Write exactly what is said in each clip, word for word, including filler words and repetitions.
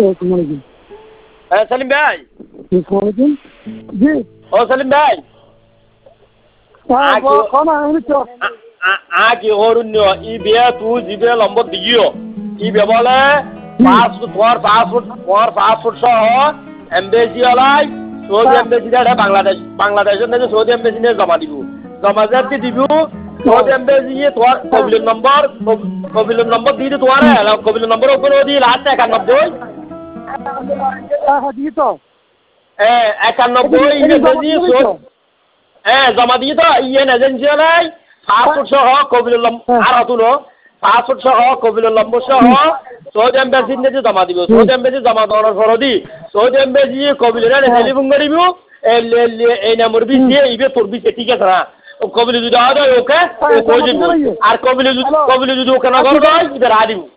হ্যাঁ সেলিম ভাই। জি ও সেলিম ভাই আগে অরণ্য ই বিয়ে তুই জিবে নম্বর দিও ই বে বলে পাসপোর্ট তোমার পাসপোর্ট তোমার পাসপোর্ট সহ এমবেসি ওলাই সৌদি এমবেসি বাংলাদেশ বাংলাদেশের নাকি সৌদি এমবেসি নিয়ে জমা দিব জমা যাতে দিব সৌদি এমবেসি তোমার কবিলের নম্বর কবিলের নম্বর দিয়ে তোমার কবিলের নম্বর ওপরে দিয়ে লাস্ট একানব্বই হ্যাঁ একানব্বই এমবেসি হ্যাঁ জমা দিয়ে তো ইয়েন এজেন্সি ওলাই পাসপোর্ট সহ কবিলের নম্বর আর তুলো পাসপোর্ট সহ কবিলের নম্বর সহ সৌদি এমবেসি নিয়ে জমা দিব সৌদি এমবেসি জমা দেওয়ার পর দি সৌদি এমবেসি কবিলের টেলিফোন করিব এই নম্বর বি দিয়ে ইবে তোর বি ঠিক আছে না কবিলে যদি আওয়া যায় ওকে ও কই দিব আর কবিলে যদি কবিলে যদি ওকে না করে দেয় এটা রা দিব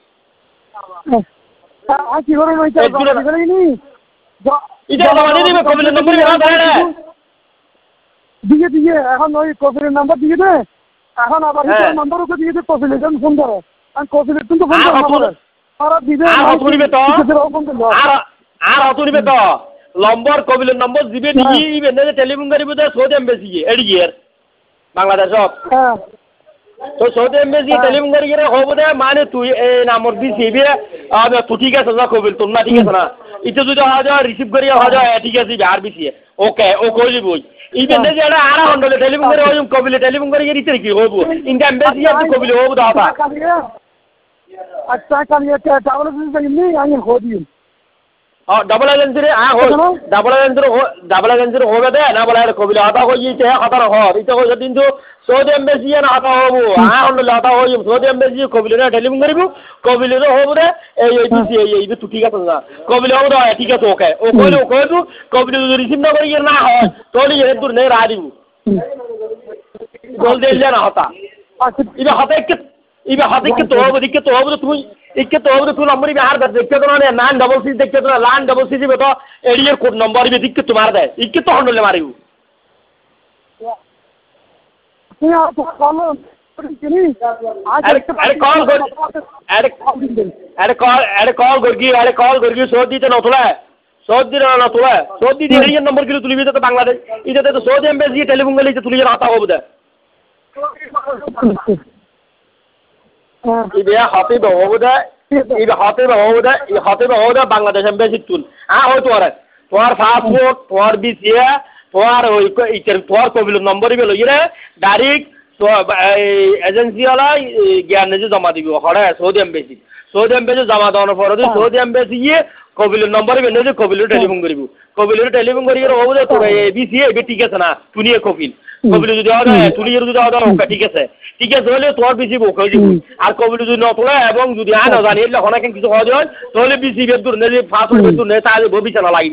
কি করে নইতে এটা জমা দিয়ে দিবে কবিলের নম্বর না ধরে দিয়ে দিয়ে এখন ওই কফিলের নাম্বার দিয়ে দে এখন আবার নাম্বার ওকে দিয়ে দে কফিলের জন্য ফোন করো আর কফিলের তুমি তো ফোন করো আর দিবে আর হতুরিবে তো আর আর হতুরিবে তো নম্বর কবিলের নম্বর দিবে দিয়ে ইবে না টেলিফোন করিব তো সৌদি এমবেসি এডিয়ার বাংলাদেশত তো সৌদি এমবেসি টেলিফোন করি গেলে হবো দে মানে তুই এই নাম্বার দিছি ইবে তো ঠিক আছে যা কবিল তোর না ঠিক আছে না ইতে যদি হওয়া যায় রিসিভ করি হওয়া যায় ঠিক আছে আর বিসি ওকে ও কই দিব ইভেন যে এটা আর হন্ডলে টেলিফোন করে ওই কবিলে টেলিফোন করে গিয়ে কি হবো ইনকা এমবেসি আর কবিলে হবো দাও अच्छा कल ये क्या डबल एजेंसी नहीं आई हो दी हां डबल एजेंसी रे हां हो डबल एजेंसी हो डबल एजेंसी हो गए ना बोला कबिल आता हो ये है खतर हो इते हो दिन जो सऊदी एम्बेसी ना आता हो हां हंडले आता हो सऊदी एम्बेसी कबिल रे टेलीफोन करिबो कबिल रे हो रे এই এই দিছি এই এই তুই ঠিক আছে না কবিল हो দাও ঠিক আছে ওকে ও কইলো কইলো কবিল যদি রিসিভ না করি না হয় তোলি এর দূর নেই রা দিব জলদি এলে না হতা ইবে হতা এক ইবে হাতে কে তো হবে দিকে তো হবে তুই ইকে তো হবে তুই নম্বর ইবে হার দেখতে তো না নাইন ডবল সিক্স দেখতে তো লান ডবল সিক্স দিবে তো এডিয়ার কোড নম্বর ইবে দিকে তোমার দেয় ইকে তো হন্ডলে মারিব তুই আর তো কল কিনি আরে আরে কল কর আরে আরে কল আরে কল করগি আরে কল করগি সৌদি তে না তোলা সৌদি তে না তোলা সৌদি তে এডিয়ার নম্বর কি তুলিবি তো বাংলাদেশ ইতে তো সৌদি এমবেসি টেলিফোন গলি তুলি রাতা হবে দে ইবে হাতে বহুদা ইবে হাতে বহুদা ই হাতে বহুদা বাংলাদেশ এমবেসি তুল আ ওই তোর তোর পাসপোর্ট তোর বিসিয়া তোর ওই ইটার তোর কবিল নম্বর ইবে লইরে ডাইরেক্ট তো এজেন্সি ওয়ালা জ্ঞান যে জমা দিবি হড়ে সৌদি এমবেসি সৌদি এমবেসি জমা দেওয়ার পর সৌদি এমবেসি ইয়ে কবিল নম্বর ইবে নেজে কবিল টেলিফোন করিব কবিল টেলিফোন করিয়ে হবো তোর বিসিয়া ইবে ঠিক আছে না তুনিয়ে কবিল কবিল যদি আদা তুলিয়ে যদি আদা ওকে ঠিক আছে ঠিক আছে হলে তোর বিসি বুক হয়ে যাবে আর কবিল যদি না তোলে এবং যদি আয় না জানি এলে অনেক কিছু হওয়া যায় তাহলে বিসি বেদুর নেই ফাঁসুর বেদুর নেই তাহলে ভবিষ্যৎ লাগিব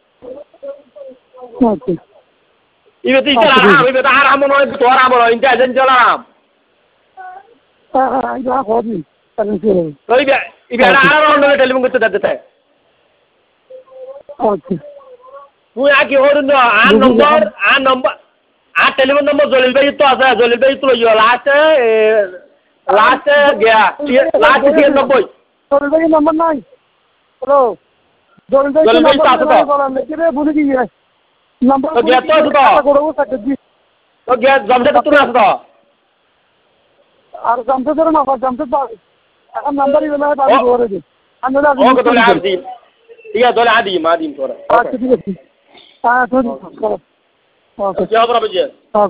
ইবে তুই চলা আরাম ইবে আর আরাম নয় তোর আরাম নয় ইন্টা এজেন্ট চলাম হ্যাঁ ইবা হবি তো ইবে ইবে আর আরাম নয় টেলিফোন করতে দিতে ওকে তুই আগে হরুন আর নম্বর আর নম্বর আর টেলিফোন নম্বর জলিল ভাই তো আছে জলিল ভাই তো ইয়ে লাস্ট লাস্ট গয়া লাস্ট ছিয়ানব্বই জলিল ভাই নম্বর নাই হ্যালো জলিল ভাই জলিল ভাই তো আছে তো বলা নেকি রে ভুলে গিয়ে নম্বর তো গয়া তো আছে তো করব সাথে জি তো গয়া জমতে তো তুমি আছে তো আর জমতে ধরে না জমতে পার এখন নাম্বারই না দাবি করে দে আমি না ওকে তাহলে আর দিন ঠিক আছে তাহলে আদি মা দিন তোরা আচ্ছা ঠিক আছে হ্যাঁ তো ওকে क्या बराबर जी